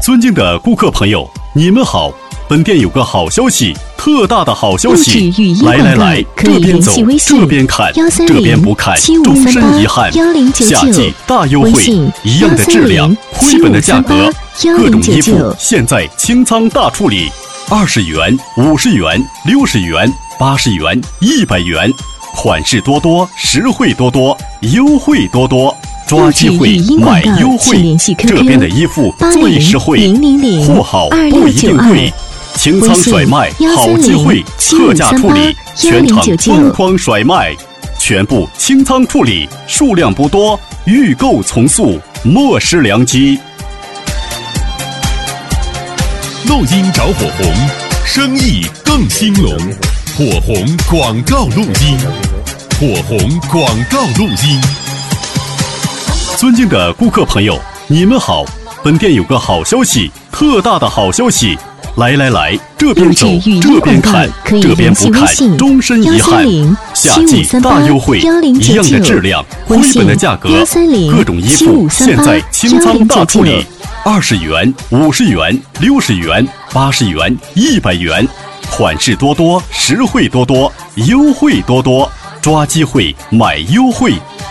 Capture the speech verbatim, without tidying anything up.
尊敬的顾客朋友，你们好，本店有个好消息，特大的好消息！来来来，这边走，这边看，这边不看，终身遗憾。夏季大优惠，一样的质量，亏本的价格，各种衣服现在清仓大处理，二十元、五十元、六十元、八十元、一百元，款式多多，实惠多多，优惠多多。抓机会买优惠，这边的衣服最实惠，货好不一定贵，清仓甩卖好机会，特价处理，全场疯狂甩卖，全部清仓处理，数量不多，预购从速，莫失良机。 录音找火红，生意更兴隆，火红广告录音，火红广告录音。 尊敬的顾客朋友，你们好，本店有个好消息，特大的好消息！来来来，这边走，这边看，这边不看，终身遗憾。夏季大优惠，一样的质量，亏本的价格，各种衣服现在清仓大处理，二十元、五十元、六十元、八十元、一百元，款式多多，实惠多多，优惠多多，抓机会买优惠。